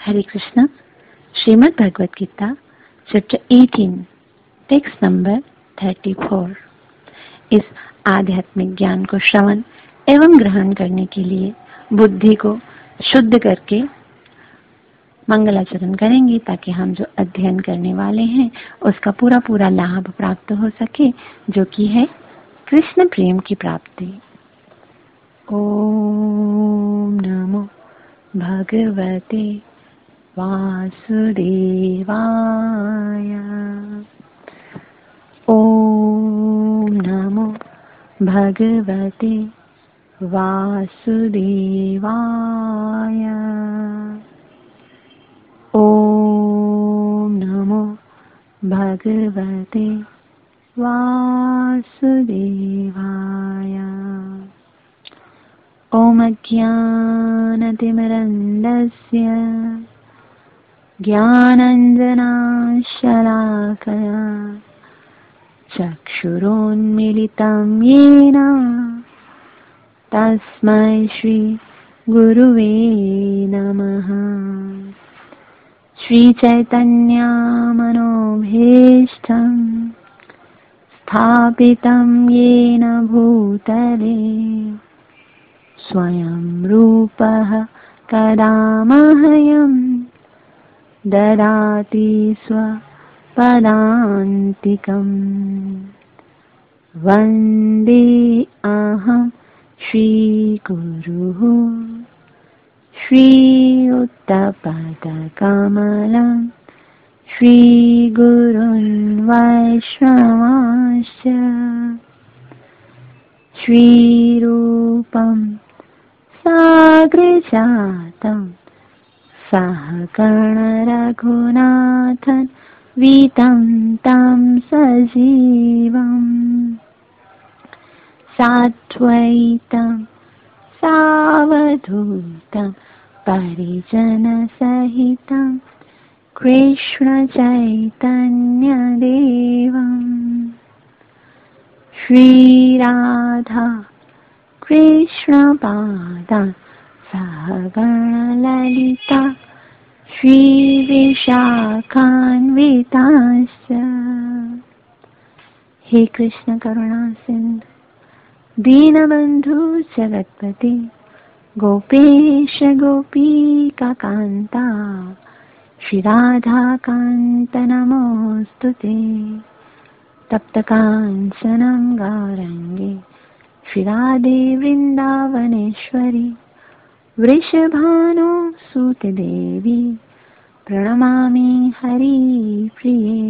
हरे Krishna. Shrimad Bhagavad Gita chapter 18 text number 34। इस आध्यात्मिक ज्ञान को श्रवण एवं ग्रहण करने के लिए बुद्धि को शुद्ध करके मंगलाचरण करेंगे ताकि हम जो अध्ययन करने वाले हैं उसका पूरा पूरा लाभ प्राप्त हो सके, जो कि है कृष्ण प्रेम की प्राप्ति। ओम नमो भगवते वासुदेवाय। ओम नमो भगवते वासुदेवाय। ओम नमो भगवते वासुदेवाय। ओम अज्ञानतिमिरन्धस्य ज्ञानाञ्जनशलाकया चक्षुरोन्मीलितं येन तस्मै श्री गुरुवे नमः। श्रीचैतन्यमनोभीष्टं स्थापितं येन भूतले स्वयं रूपः कदा मह्यं ददाति स्वपदान्तिकम्। वन्दे अहं श्रीगुरुः श्रीयुतपदकमलं श्रीगुरुन् वैष्णवांश्च श्रीरूपं साग्रजातं सहगण रघुनाथं वीतं तं सजीवम् साद्वैतं सावधूतं परिजनसहितं कृष्णचैतन्यदेवम् श्रीराधा कृष्णपादा सहगण ललिता श्रीविशाखान्विताश्च। हे कृष्ण करुणा सिंधु दीनबंधु जगत्पते गोपेश गोपीकान्ता श्रीराधा कान्त नमोस्तुते। तप्तकाञ्चनं गौरङ्गे श्रीराधे वृन्दावनेश्वरी वृषभानुसुतदेवी प्रणमामि हरिप्रिये।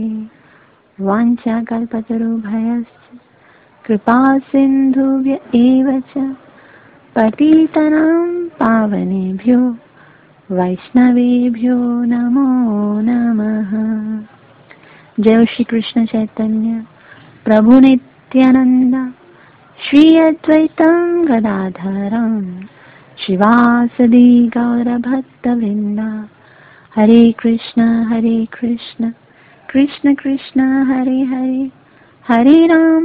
वाञ्छाकल्पतरुभ्यश्च कृपा सिन्धुभ्य एव च पतितानां पावनेभ्यो वैष्णवेभ्यो नमो नमः। जय श्री कृष्ण चैतन्य प्रभु नित्यानंद श्री अद्वैतं गदाधरं श्रीवासदि गौरभक्तवृंद। हरे कृष्ण कृष्ण कृष्ण हरे हरे, हरे राम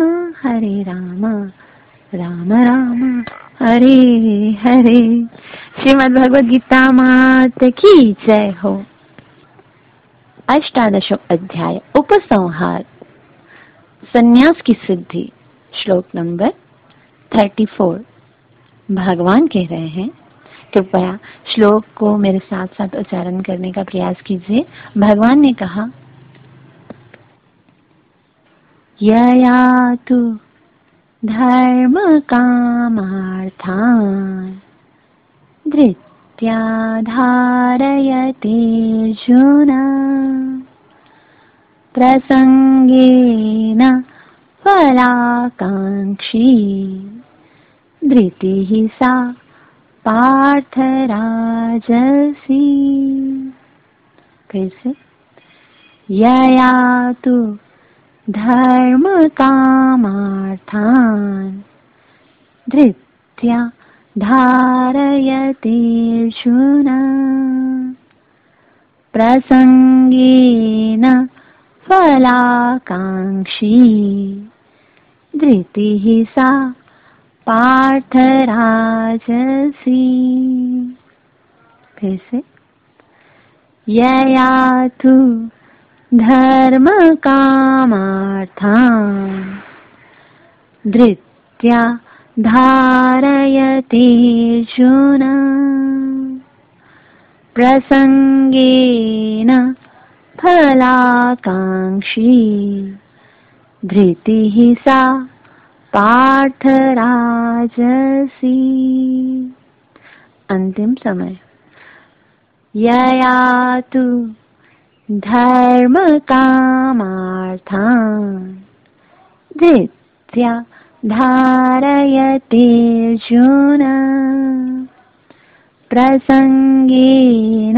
राम राम हरे हरे। श्रीमद् भगवद गीता मात की जय हो। अष्टादशो अध्याय उपसंहार संन्यास की सिद्धि, श्लोक नंबर 34। भगवान कह रहे हैं, कृपया श्लोक को मेरे साथ साथ उच्चारण करने का प्रयास कीजिए। भगवान ने कहा, यया तु धर्म कामार्थान् धृत्या धारयते अर्जुन प्रसंगेन फलाकांक्षी धृतिः सा पार्थ राजसी। कैसे? यया तु धर्म कामार्थान् धृत्या धारयते अर्जुन प्रसंगेन फलाकांक्षी धृतिः सा पार्थ राजसी। कैसे? ययातु धर्म कामार्थान् धृत्या धारयते अर्जुन प्रसंगेन फलाकांक्षी धृतिः सा पार्थ राजसी। अंतिम समय। ययातु धर्म कामार्थान् धृत्या धारयते अर्जुन प्रसंगेन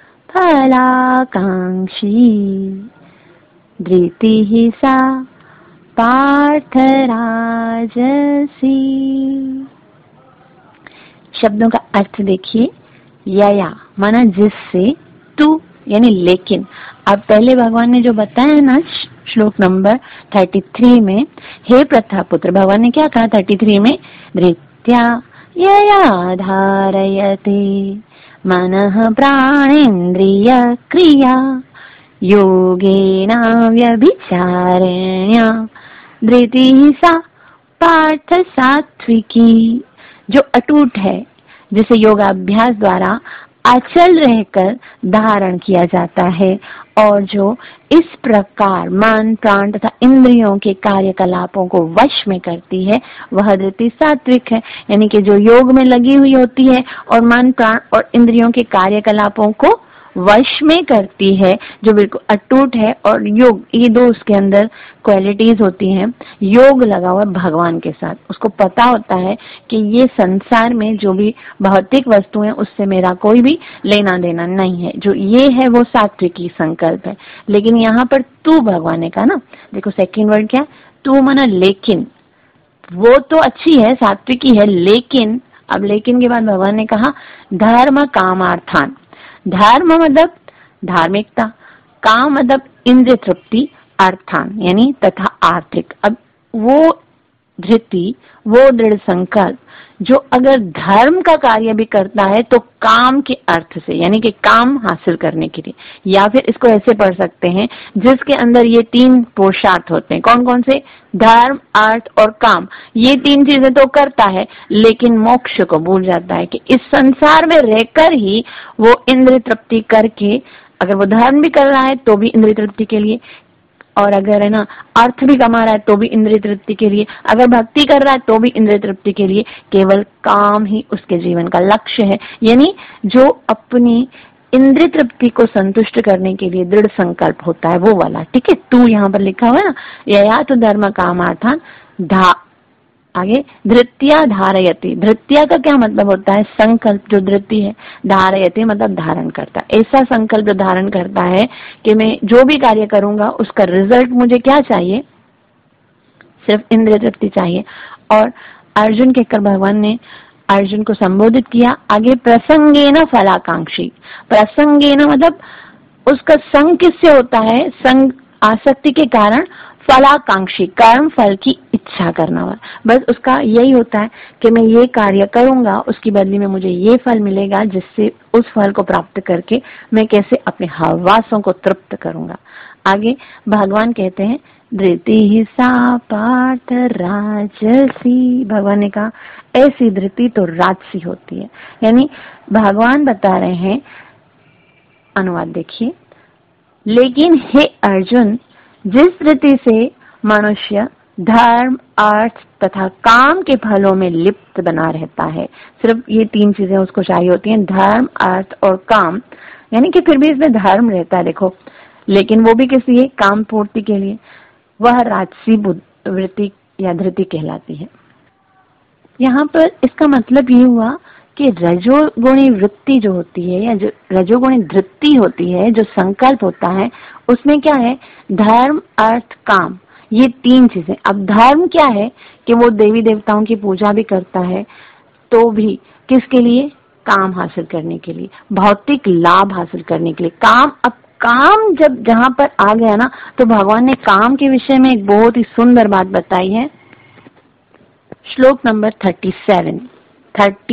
फलाकांक्षी धृतिः सा पार्थ राजसी। शब्दों का अर्थ देखिए। यया माना जिससे, तू यानी लेकिन। अब पहले भगवान ने जो बताया ना श्लोक नंबर 33 में, हे प्रथापुत्र, भगवान ने क्या कहा 33 में? धृत्या यया धारयते मनः प्राणेन्द्रिय क्रिया योगेन व्यभिचारेण धृतिः सा पार्थ सात्विकी। जो अटूट है, जिसे योगाभ्यास द्वारा अचल रहकर धारण किया जाता है और जो इस प्रकार मन, प्राण तथा इंद्रियों के कार्यकलापों को वश में करती है, वह धृति सात्विक है। यानी कि जो योग में लगी हुई होती है और मन, प्राण और इंद्रियों के कार्यकलापों को वश में करती है, जो बिल्कुल अटूट है। और योग, ये दो उसके अंदर क्वालिटीज होती हैं। योग लगा हुआ भगवान के साथ, उसको पता होता है कि ये संसार में जो भी भौतिक वस्तु है उससे मेरा कोई भी लेना देना नहीं है। जो ये है वो सात्विकी संकल्प है। लेकिन यहाँ पर तू भगवान ने कहा ना, देखो सेकंड वर्ड क्या, तू माना लेकिन। वो तो अच्छी है, सात्विकी है, लेकिन अब लेकिन के बाद भगवान ने कहा धर्म कामार्थान। धर्म मतलब धार्मिकता, काम मतलब इंद्रिय तृप्ति, अर्थान यानी तथा आर्थिक। अब वो धृति, वो दृढ़ संकल्प जो अगर धर्म का कार्य भी करता है तो काम के अर्थ से, यानी कि काम हासिल करने के लिए। या फिर इसको ऐसे पढ़ सकते हैं, जिसके अंदर ये तीन पुरुषार्थ होते हैं। कौन कौन से? धर्म, अर्थ और काम। ये तीन चीजें तो करता है, लेकिन मोक्ष को भूल जाता है कि इस संसार में रहकर ही वो इंद्रिय तृप्ति करके, अगर वो धर्म भी कर रहा है तो भी इंद्रिय तृप्ति के लिए, और अगर है ना अर्थ भी कमा रहा है तो भी इंद्रिय तृप्ति के लिए, अगर भक्ति कर रहा है तो भी इंद्रिय तृप्ति के लिए। केवल काम ही उसके जीवन का लक्ष्य है। यानी जो अपनी इंद्रिय तृप्ति को संतुष्ट करने के लिए दृढ़ संकल्प होता है, वो वाला। ठीक है, तू यहाँ पर लिखा हुआ है ना, यया तो धर्म कामार्थान आगे धृत्या धारयति। धृत्या का क्या मतलब होता है? संकल्प। जो धृति है, धारयति मतलब धारण करता। ऐसा संकल्प जो धारण करता है कि मैं जो भी कार्य करूंगा उसका रिजल्ट मुझे क्या चाहिए? सिर्फ इंद्रिय तृप्ति चाहिए। और अर्जुन कहकर भगवान ने अर्जुन को संबोधित किया आगे, प्रसंगेन फलाकांक्षी। प्रसंगेन मतलब उसका संग किससे होता है? संग आसक्ति के कारण फलाकांक्षी, कर्म फल की इच्छा करना वाला। बस उसका यही होता है कि मैं ये कार्य करूंगा, उसकी बदली में मुझे ये फल मिलेगा, जिससे उस फल को प्राप्त करके मैं कैसे अपने हवासों को तृप्त करूंगा। आगे भगवान कहते हैं धृति सा पार्थ राजसी। भगवान ने कहा ऐसी धृति तो राजसी होती है। यानी भगवान बता रहे हैं, अनुवाद देखिए, लेकिन हे अर्जुन, जिस धृति से मनुष्य धर्म, अर्थ तथा काम के फलों में लिप्त बना रहता है, सिर्फ ये तीन चीजें उसको चाहिए होती हैं, धर्म, अर्थ और काम। यानी कि फिर भी इसमें धर्म रहता है, देखो, लेकिन वो भी किसी है काम पूर्ति के लिए। वह राजसी वृत्ति या धृति कहलाती है। यहाँ पर इसका मतलब ये हुआ कि रजोगुणी वृत्ति जो होती है या जो रजोगुणी धृति होती है, जो संकल्प होता है, उसमें क्या है? धर्म, अर्थ, काम, ये तीन चीजें। अब धर्म क्या है कि वो देवी देवताओं की पूजा भी करता है, तो भी किसके लिए? काम हासिल करने के लिए, भौतिक लाभ हासिल करने के लिए। काम, अब काम जब जहां पर आ गया ना, तो भगवान ने काम के विषय में एक बहुत ही सुंदर बात बताई है। श्लोक नंबर 37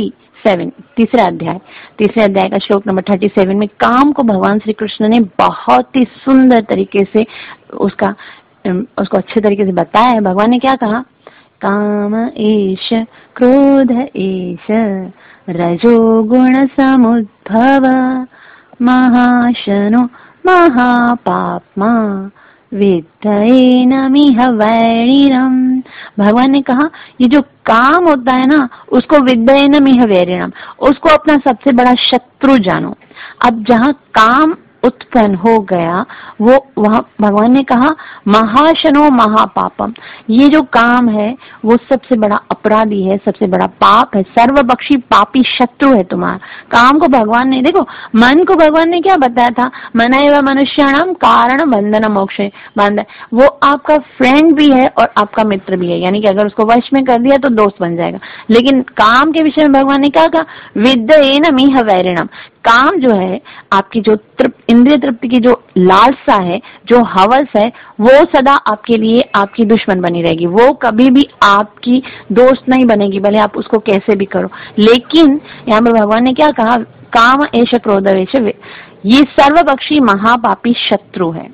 37, तीसरे अध्याय का श्लोक नंबर 37 में काम को भगवान श्री कृष्ण ने बहुत ही सुंदर तरीके से उसको अच्छे तरीके से बताया है। भगवान ने क्या कहा? काम एष क्रोध एष रजोगुण समुद्भव महाशनो महापाप्मा विद्धयेनमिह वैरिणम्। भगवान ने कहा ये जो काम होता है ना, उसको विद्धयेनमिह वैरिणम्, उसको अपना सबसे बड़ा शत्रु जानो। अब जहाँ काम उत्पन्न हो गया वो वहां भगवान ने कहा महाशनो महापापम, ये जो काम है वो सबसे बड़ा अपराधी है, सबसे बड़ा पाप है, सर्वबक्षी पापी शत्रु है तुम्हारा। काम को भगवान ने, देखो मन को भगवान ने क्या बताया था? मन एव मनुष्याणाम कारण बंधन मोक्ष बंधन, वो आपका फ्रेंड भी है और आपका मित्र भी है, यानी कि अगर उसको वश में कर दिया तो दोस्त बन जाएगा। लेकिन काम के विषय में भगवान ने क्या कहा? विद्धयेनमिह वैरिणम्, काम जो है आपकी जो इंद्रिय तृप्ति की जो लालसा है, जो हवस है, वो सदा आपके लिए आपकी दुश्मन बनी रहेगी, वो कभी भी आपकी दोस्त नहीं बनेगी, भले आप उसको कैसे भी करो। लेकिन यहाँ पर भगवान ने क्या कहा? काम एष क्रोध एष, ये सर्वपक्षी महापापी शत्रु है।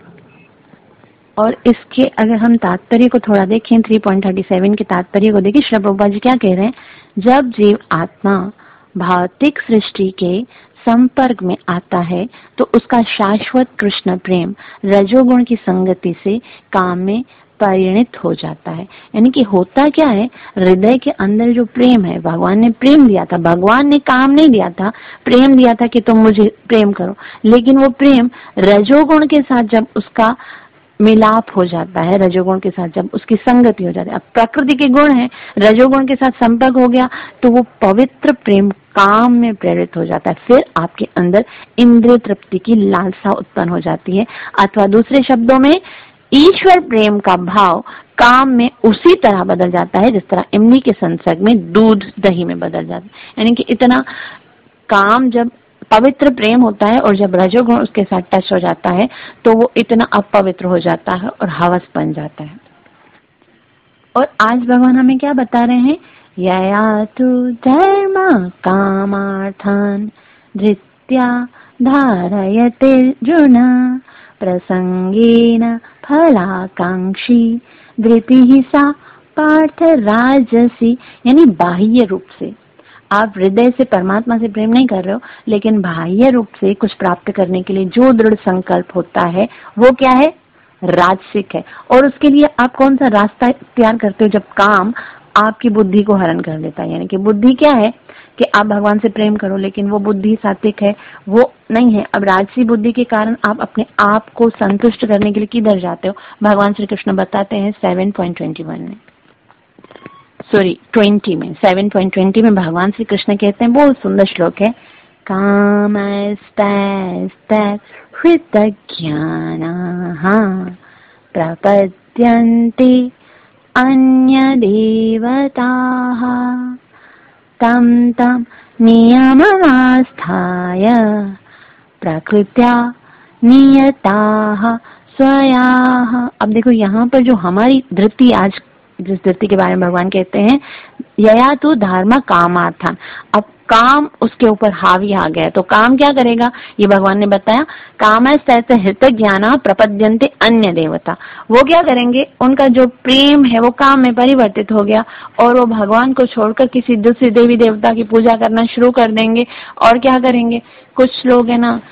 और इसके अगर हम तात्पर्य को थोड़ा देखें, 3.37 के तात्पर्य को देखें, श्री प्रभुपाद जी क्या कह रहे हैं? जब जीव आत्मा भौतिक सृष्टि के संपर्क में आता है तो उसका शाश्वत कृष्ण प्रेम रजोगुण की संगति से काम में परिणित हो जाता है। यानी कि होता क्या है, हृदय के अंदर जो प्रेम है, भगवान ने प्रेम दिया था, भगवान ने काम नहीं दिया था, प्रेम दिया था कि तुम मुझे प्रेम करो। लेकिन वो प्रेम रजोगुण के साथ जब उसका मिलाप हो जाता है, रजोगुण के साथ जब उसकी संगति हो जाती है, अब प्रकृति के गुण है, रजोगुण के साथ संपर्क हो गया तो वो पवित्र प्रेम काम में प्रेरित हो जाता है। फिर आपके अंदर इंद्रिय तृप्ति की लालसा उत्पन्न हो जाती है, अथवा दूसरे शब्दों में ईश्वर प्रेम का भाव काम में उसी तरह बदल जाता है जिस तरह इमली के संसर्ग में दूध दही में बदल जाता है। यानी कि इतना काम जब पवित्र प्रेम होता है और जब रजोगुण उसके साथ टच हो जाता है तो वो इतना अपवित्र हो जाता है और हवस बन जाता है। और आज भगवान हमें क्या बता रहे हैं? यया तु धर्म कामार्थान धृत्या धारयते अर्जुन प्रसंगेन फलाकांक्षी धृति सा पार्थ राजसी। यानी बाह्य रूप से आप हृदय से परमात्मा से प्रेम नहीं कर रहे हो, लेकिन बाह्य रूप से कुछ प्राप्त करने के लिए जो दृढ़ संकल्प होता है वो क्या है? राजसिक है। और उसके लिए आप कौन सा रास्ता इख्तियार करते हो? जब काम आपकी बुद्धि को हरण कर लेता है। यानी कि बुद्धि क्या है कि आप भगवान से प्रेम करो, लेकिन वो बुद्धि सात्विक है, वो नहीं है। अब राजसी बुद्धि के कारण आप अपने आप को संतुष्ट करने के लिए किधर जाते हो? भगवान श्री कृष्ण बताते हैं 7.21 में, सॉरी 20 में, 7.20 में भगवान श्री कृष्ण कहते हैं, बहुत सुंदर श्लोक है, कामस्तहृतज्ञानाः प्रपद्यन्ते अन्य देवताः तं तं नियममास्थाय प्रकृत्या नियताः स्वयाः। अब देखो यहाँ पर जो हमारी धृति, आज जिस धृति के बारे में भगवान कहते हैं, यया तु धर्म कामार्थान, अब काम उसके ऊपर हावी आ गया तो काम क्या करेगा? ये भगवान ने बताया, कामस्तैसे हृत ज्ञाना प्रपद्यन्ते अन्य देवता, वो क्या करेंगे? उनका जो प्रेम है वो काम में परिवर्तित हो गया और वो भगवान को छोड़कर किसी दूसरी देवी देवता की पूजा करना शुरू कर देंगे। और क्या करेंगे? कुछ लोग है ना,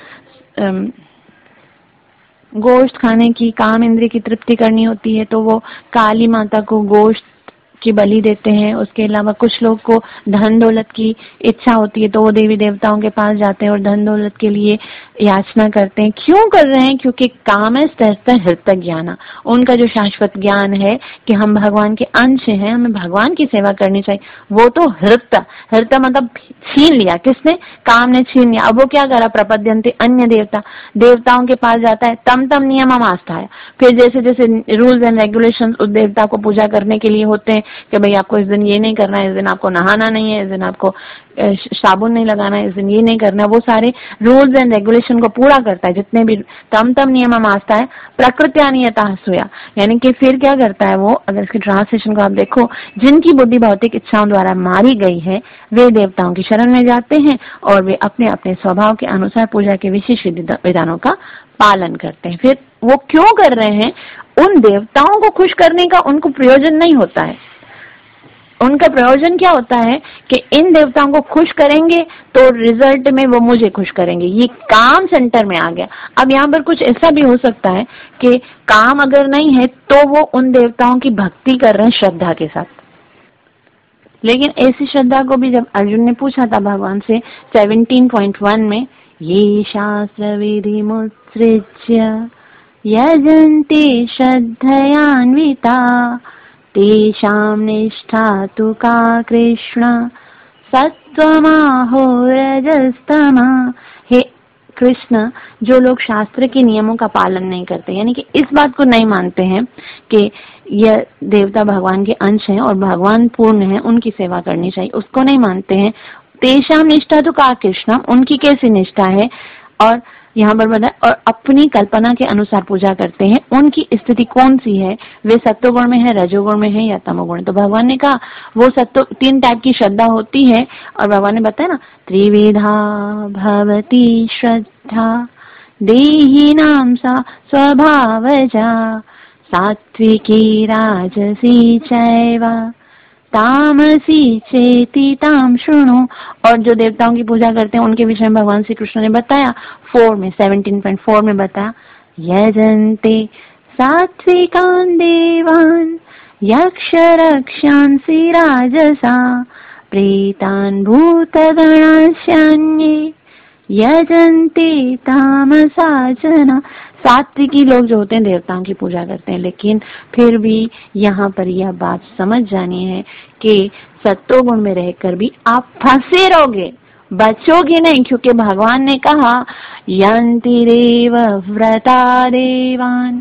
गोश्त खाने की, काम इंद्रिय की तृप्ति करनी होती है तो वो काली माता को गोश्त की बलि देते हैं। उसके अलावा कुछ लोग को धन दौलत की इच्छा होती है तो वो देवी देवताओं के पास जाते हैं और धन दौलत के लिए याचना करते हैं। क्यों कर रहे हैं? क्योंकि काम है हृत ज्ञान, उनका जो शाश्वत ज्ञान है कि हम भगवान के अंश हैं, हमें भगवान की सेवा करनी चाहिए, वो तो हृत मतलब छीन लिया। किसने? काम ने छीन लिया। अब वो क्या करा? प्रपद्यन्ते अन्य देवता, देवताओं के पास जाता है, तम तम नियमम आस्था है। फिर जैसे जैसे रूल्स एंड रेगुलेशंस उस देवता को पूजा करने के लिए होते हैं कि भाई आपको इस दिन ये नहीं करना है, इस दिन आपको नहाना नहीं है, इस दिन आपको साबुन नहीं लगाना है, इस दिन ये नहीं करना है, वो सारे रूल्स एंड रेगुलेशन को पूरा करता है, जितने भी तम तम नियम आस्था है प्रकृत्या नियता सुया, यानी कि फिर क्या करता है वो, अगर इसके ट्रांसलेशन को आप देखो, जिनकी बुद्धि भौतिक इच्छाओं द्वारा मारी गई है वे देवताओं की शरण में जाते हैं और वे अपने अपने स्वभाव के अनुसार पूजा के विशेष विधानों का पालन करते हैं। फिर वो क्यों कर रहे हैं? उन देवताओं को खुश करने का उनको प्रयोजन नहीं होता है। उनका प्रयोजन क्या होता है कि इन देवताओं को खुश करेंगे तो रिजल्ट में वो मुझे खुश करेंगे। ये काम सेंटर में आ गया। अब यहाँ पर कुछ ऐसा भी हो सकता है कि काम अगर नहीं है तो वो उन देवताओं की भक्ति कर रहे हैं श्रद्धा के साथ, लेकिन ऐसी श्रद्धा को भी जब अर्जुन ने पूछा था भगवान से 17.1 में, ये शास्त्र विधि मुत्सृज्य यजन्ते श्रद्धयान्विता तेषां निष्ठा तु का कृष्ण सत्वमाहो रजस्तमा। हे कृष्ण, जो लोग शास्त्र के नियमों का पालन नहीं करते, यानी कि इस बात को नहीं मानते हैं कि यह देवता भगवान के अंश हैं और भगवान पूर्ण है, उनकी सेवा करनी चाहिए, उसको नहीं मानते हैं। तेषां निष्ठा तो का कृष्ण, उनकी कैसी निष्ठा है, और यहाँ पर बताया, और अपनी कल्पना के अनुसार पूजा करते हैं। उनकी स्थिति कौन सी है? वे सत्वगुण में है, रजोगुण में है या तमोगुण? तो भगवान ने कहा वो सत्व 3 टाइप की श्रद्धा होती है, और भगवान ने बताया ना, त्रिविधा भवती श्रद्धा देहिनां सा स्वभावजा सात्विकी राजसी चैव तामसी चेति ताम शृणु। और जो देवताओं की पूजा करते हैं उनके विषय में भगवान श्री कृष्ण ने बताया 17.4 में बताया, यजन्ते सात्विकान् देवान् यक्ष रक्षांसि राजसा प्रेतान् भूतगणास्यान्ये यजन्ते तामसा जना। सात्विकी लोग जो होते हैं देवताओं की पूजा करते हैं, लेकिन फिर भी यहाँ पर यह बात समझ जानी है कि सत्वगुण में रहकर भी आप फंसे रहोगे, बचोगे नहीं, क्योंकि भगवान ने कहा यन्ति रेव व्रता देवान्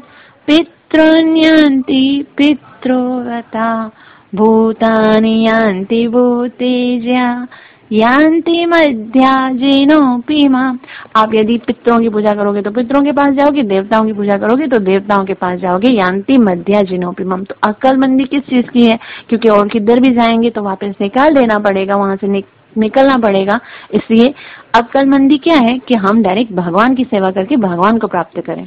पितॄन्यन्ति पितृव्रता भूतानि यान्ति भूतेज्या यान्ति मध्या जिनोपि माम्। आप यदि पितरों की पूजा करोगे तो पितरों के पास जाओगे, देवताओं की पूजा करोगे तो देवताओं के पास जाओगे, यान्ति मध्या जिनोपि माम्। तो अक्लमंदी किस चीज की है? क्योंकि और किधर भी जाएंगे तो वापस निकाल देना पड़ेगा, वहां से निकलना पड़ेगा। इसलिए अक्लमंदी क्या है कि हम डायरेक्ट भगवान की सेवा करके भगवान को प्राप्त करें।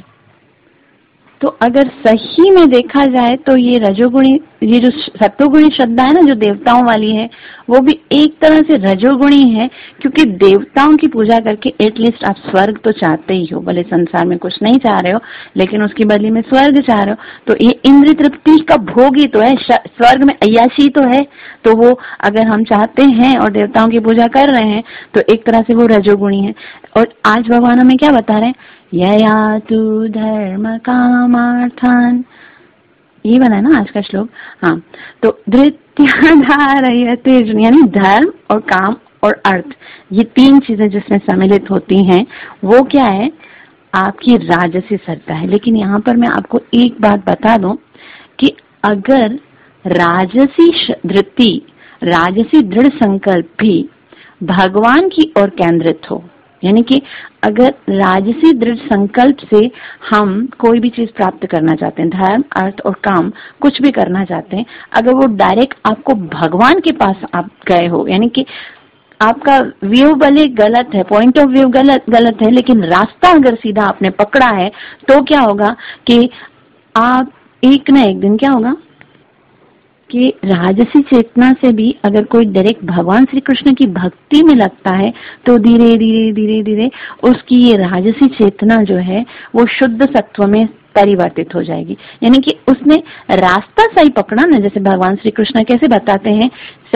तो अगर सही में देखा जाए तो ये रजोगुणी, ये जो सत्वगुणी श्रद्धा है ना जो देवताओं वाली है, वो भी एक तरह से रजोगुणी है, क्योंकि देवताओं की पूजा करके एटलीस्ट आप स्वर्ग तो चाहते ही हो, भले संसार में कुछ नहीं चाह रहे हो लेकिन उसकी बदले में स्वर्ग चाह रहे हो। तो ये इंद्र तृप्ति का भोग ही तो है, स्वर्ग में अय्याशी तो है। तो वो अगर हम चाहते हैं और देवताओं की पूजा कर रहे हैं तो एक तरह से वो रजोगुणी है। और आज भगवान हमें क्या बता रहे हैं, यया तु धर्म कामार्थान, ये बना है ना आज का श्लोक। हाँ, तो धृत्या धारयते, यानी धर्म और काम और अर्थ, ये 3 चीजें जिसमें सम्मिलित होती हैं, वो क्या है? आपकी राजसी श्रद्धा है। लेकिन यहाँ पर मैं आपको एक बात बता दूं कि अगर राजसी धृति, राजसी दृढ़ संकल्प भी भगवान की ओर केंद्रित हो, यानी कि अगर राजसी दृढ़ संकल्प से हम कोई भी चीज प्राप्त करना चाहते हैं, धर्म अर्थ और काम कुछ भी करना चाहते हैं, अगर वो डायरेक्ट आपको भगवान के पास आप गए हो, यानी कि आपका व्यू भले गलत है, पॉइंट ऑफ व्यू गलत है, लेकिन रास्ता अगर सीधा आपने पकड़ा है तो क्या होगा कि आप एक न एक दिन क्या होगा कि राजसी चेतना से भी अगर कोई डायरेक्ट भगवान श्री कृष्ण की भक्ति में लगता है तो धीरे धीरे धीरे धीरे उसकी ये राजसी चेतना जो है वो शुद्ध सत्व में परिवर्तित हो जाएगी। यानी कि उसने रास्ता सही पकड़ा ना, जैसे भगवान श्री कृष्ण कैसे बताते हैं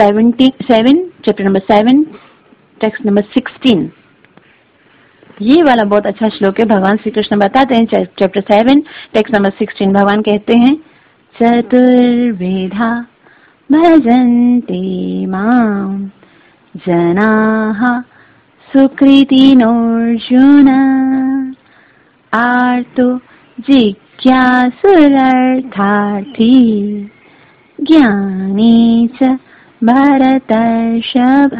7 चैप्टर नंबर 7 टेक्स्ट नंबर 16, ये वाला बहुत अच्छा श्लोक है। भगवान श्री कृष्ण बताते हैं चैप्टर 7 टेक्स्ट नंबर 16, भगवान कहते हैं चतुर्विधा भजन्ते मां जनाः सुकृतिनोऽर्जुन आर्तो जिज्ञासुरर्थार्थी ज्ञानी च भरतर्षभ।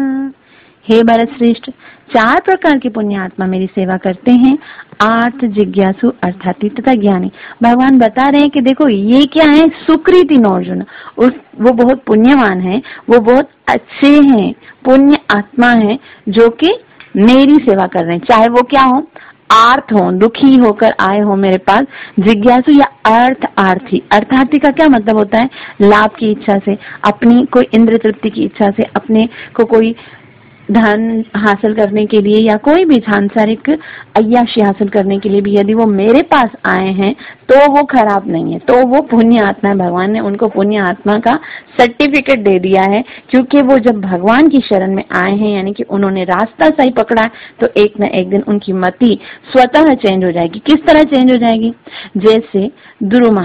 हे भरत श्रेष्ठ, 4 प्रकार के पुण्य आत्मा मेरी सेवा करते हैं, आर्थ, जिज्ञासु, अर्थातीत तथा ज्ञानी। भगवान बता रहे हैं कि देखो ये क्या है, सुकृति अर्जुन, वो बहुत पुण्यवान है, वो बहुत अच्छे हैं, पुण्य आत्मा है जो कि मेरी सेवा कर रहे हैं, चाहे वो क्या हो, आर्थ हो, दुखी होकर आए हो मेरे पास, जिज्ञासु या अर्थार्थी। अर्थार्थी का क्या मतलब होता है, लाभ की इच्छा से, अपनी कोई इंद्र तृप्ति की इच्छा से, अपने को कोई धन हासिल करने के लिए या कोई भी सांसारिक अय्याशी हासिल करने के लिए भी यदि वो मेरे पास आए हैं तो वो खराब नहीं है, तो वो पुण्य आत्मा है। भगवान ने उनको पुण्य आत्मा का सर्टिफिकेट दे दिया है, क्योंकि वो जब भगवान की शरण में आए हैं, यानी कि उन्होंने रास्ता सही पकड़ा है, तो एक न एक दिन उनकी मति स्वतः चेंज हो जाएगी। किस तरह चेंज हो जाएगी, जैसे ध्रुव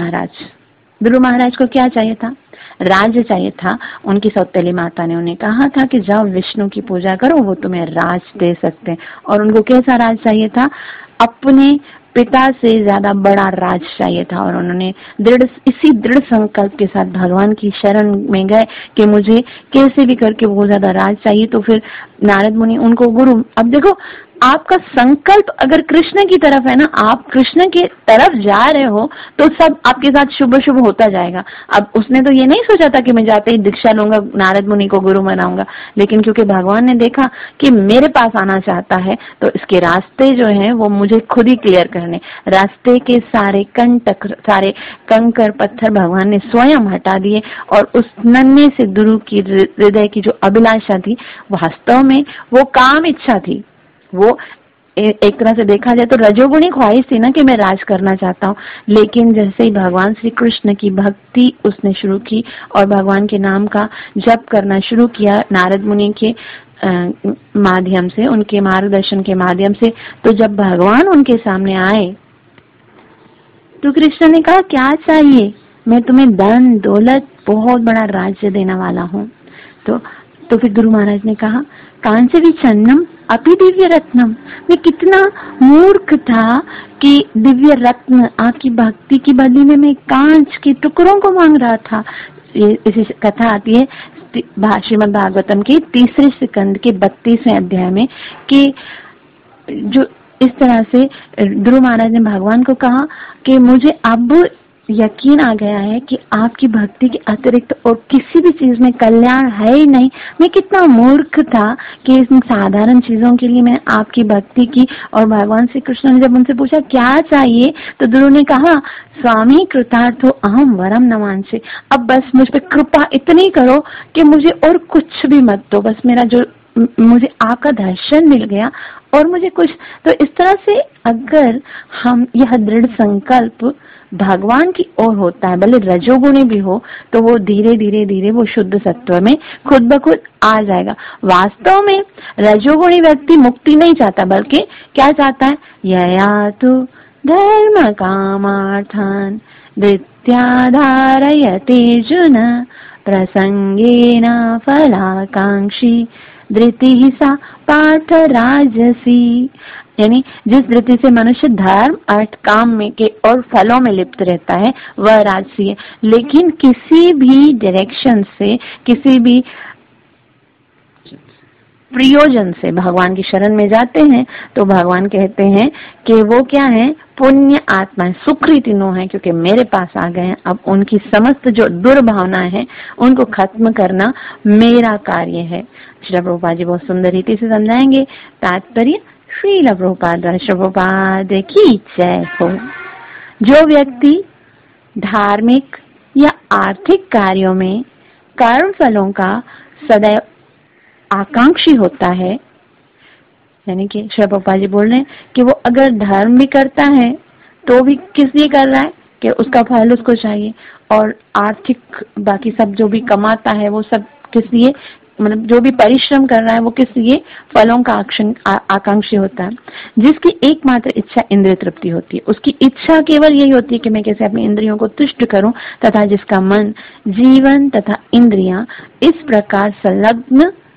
महाराज को क्या चाहिए था, राज्य चाहिए था। उनकी सौतेली माता ने उन्हें कहा था कि जाओ विष्णु की पूजा करो, वो तुम्हें राज दे सकते हैं। और उनको कैसा राज चाहिए था, अपने पिता से ज्यादा बड़ा राज चाहिए था। और उन्होंने इसी दृढ़ संकल्प के साथ भगवान की शरण में गए कि मुझे कैसे भी करके वो ज्यादा राज चाहिए। तो फिर नारद मुनि उनको गुरु, अब देखो आपका संकल्प अगर कृष्ण की तरफ है ना, आप कृष्ण की तरफ जा रहे हो तो सब आपके साथ शुभ शुभ होता जाएगा। अब उसने तो ये नहीं सोचा था कि मैं जाते ही दीक्षा लूंगा, नारद मुनि को गुरु बनाऊंगा, लेकिन क्योंकि भगवान ने देखा कि मेरे पास आना चाहता है तो इसके रास्ते जो हैं वो मुझे खुद ही क्लियर करने, रास्ते के सारे सारे कंकर पत्थर भगवान ने स्वयं हटा दिए। और उस नन्हे से ध्रुव की हृदय की जो अभिलाषा थी, वास्तव में वो काम इच्छा थी, वो एक तरह से देखा जाए तो रजोगुणी ख्वाहिश थी ना कि मैं राज करना चाहता हूँ। लेकिन जैसे ही भगवान श्री कृष्ण की भक्ति उसने शुरू की और भगवान के नाम का जप करना शुरू किया नारद मुनि के माध्यम से, उनके मार्गदर्शन के माध्यम से, तो जब भगवान उनके सामने आए तो कृष्ण ने कहा क्या चाहिए, मैं तुम्हें धन दौलत बहुत बड़ा राज्य देने वाला हूँ। तो फिर गुरु महाराज ने कहा कांच विचन्नम अपि दिव्य रत्नम, मैं कितना मूर्ख था कि दिव्य रत्न आपकी भक्ति की बदले में मैं कांच के टुकड़ों को मांग रहा था। इसी कथा आती है श्रीमद् भागवतम के 3 स्कंद के 32वें अध्याय में कि जो इस तरह से ध्रुव महाराज ने भगवान को कहा कि मुझे अब यकीन आ गया है कि आपकी भक्ति के अतिरिक्त और किसी भी चीज में कल्याण है ही नहीं। मैं कितना मूर्ख था कि इन साधारण चीजों के लिए मैंने आपकी भक्ति की। और भगवान श्री कृष्ण ने जब उनसे पूछा क्या चाहिए तो ध्रुव ने कहा स्वामी कृतार्थो अहम वरम न वांछे, अब बस मुझ पे कृपा इतनी करो कि मुझे और कुछ भी मत दो, बस मेरा जो मुझे आपका दर्शन मिल गया और मुझे कुछ। तो इस तरह से अगर हम यह दृढ़ संकल्प भगवान की ओर होता है, भले रजोगुणी भी हो, तो वो धीरे धीरे धीरे वो शुद्ध सत्व में खुद ब खुद आ जाएगा। वास्तव में रजोगुणी व्यक्ति मुक्ति नहीं चाहता, बल्कि क्या चाहता है, ययातु धर्म कामार्थान धृत्याधारयते अर्जुन प्रसंगेन फलाकांक्षी धृति सा पार्थ राजसी। यानी जिस धृति से मनुष्य धर्म अर्थ काम में के और फलों में लिप्त रहता है वह राजसी है। लेकिन किसी भी डायरेक्शन से, किसी भी प्रयोजन से भगवान की शरण में जाते हैं तो भगवान कहते हैं कि वो क्या है, पुण्य आत्मा है, सुकृतिनो है, क्योंकि मेरे पास आ गए हैं। अब उनकी समस्त जो दुर्भावना है उनको खत्म करना मेरा कार्य है। श्रील प्रभुपाद जी बहुत सुंदर रीति से समझाएंगे। तात्पर्य श्रील प्रभुपाद की जय हो। जो व्यक्ति धार्मिक या आर्थिक कार्यों में कर्म फलों का सदैव आकांक्षी होता है, यानी कि श्री प्रभुपाद जी बोल रहे हैं कि वो अगर धर्म भी करता है तो भी किस लिए कर रहा है कि उसका फल उसको चाहिए, और आर्थिक बाकी सब जो भी कमाता है वो सब किस लिए, मतलब जो भी परिश्रम कर रहा है वो किस लिए, फलों का आकांक्षी होता है। जिसकी एकमात्र इच्छा इंद्रिय तृप्ति होती है, उसकी इच्छा केवल यही होती है कि मैं कैसे अपनी इंद्रियों को तुष्ट करूं, तथा जिसका मन, जीवन तथा इंद्रियां इस प्रकार संलग्न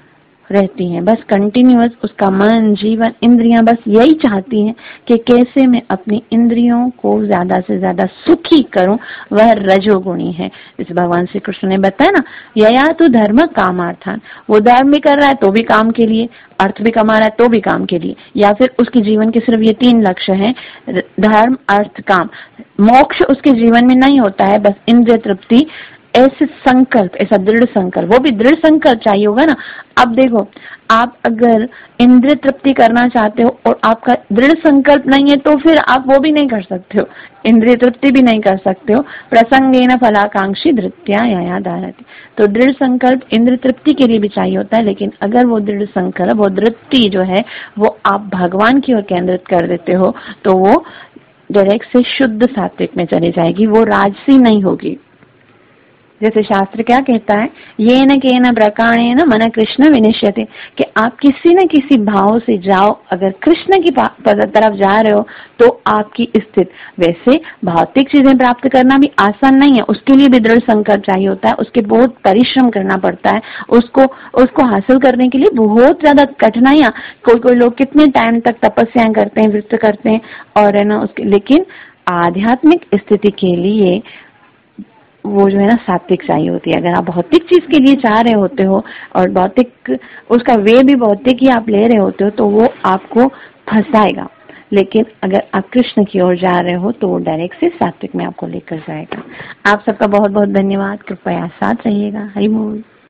रहती हैं, बस कंटिन्यूअस उसका मन, जीवन, इंद्रियां बस यही चाहती हैं कि कैसे मैं अपनी इंद्रियों को ज्यादा से ज्यादा सुखी करूं। वह रजोगुणी है। इस भगवान श्री कृष्ण ने बताया ना, यया तो धर्म कामार्थान, वो धर्म भी कर रहा है तो भी काम के लिए, अर्थ भी कमा रहा है तो भी काम के लिए, या फिर उसके जीवन के सिर्फ ये 3 लक्ष्य हैं, धर्म, अर्थ, काम। मोक्ष उसके जीवन में नहीं होता है, बस इंद्रिय तृप्ति। ऐसे संकल्प, ऐसा दृढ़ संकल्प, वो भी दृढ़ संकल्प चाहिए होगा ना। अब देखो, आप अगर इंद्रिय तृप्ति करना चाहते हो और आपका दृढ़ संकल्प नहीं है तो फिर आप वो भी नहीं कर सकते हो, इंद्रिय तृप्ति भी नहीं कर सकते हो। प्रसंगेन फलाकांक्षी धृत्या यया धारयति। तो दृढ़ संकल्प इंद्रिय तृप्ति के लिए भी चाहिए होता है, लेकिन अगर वो दृढ़ संकल्प, वो धृत्ति जो है वो आप भगवान की ओर केंद्रित कर देते हो तो वो डायरेक्ट से शुद्ध सात्विक में चली जाएगी, वो राजसी नहीं होगी। जैसे शास्त्र क्या कहता है, ये न के न प्रकारेण मन कृष्ण विनिश्यते, कि आप किसी न किसी भाव से जाओ। अगर कृष्ण की तरफ जा रहे हो तो आपकी स्थिति, वैसे भौतिक चीजें प्राप्त करना भी आसान नहीं है, उसके लिए भी दृढ़ संकल्प चाहिए होता है, उसके बहुत परिश्रम करना पड़ता है, उसको हासिल करने के लिए बहुत ज्यादा कठिनाइयां। कोई लोग कितने टाइम तक तपस्याएं करते हैं, व्रत करते हैं, और है ना उसके, लेकिन आध्यात्मिक स्थिति के लिए वो जो है ना सात्विक चाहिए होती है। अगर आप भौतिक चीज के लिए चाह रहे होते हो और भौतिक उसका वे भी भौतिक ही आप ले रहे होते हो तो वो आपको फंसाएगा, लेकिन अगर आप कृष्ण की ओर जा रहे हो तो वो डायरेक्ट से सात्विक में आपको लेकर जाएगा। आप सबका बहुत बहुत धन्यवाद। कृपया साथ रहिएगा। हरि बोल।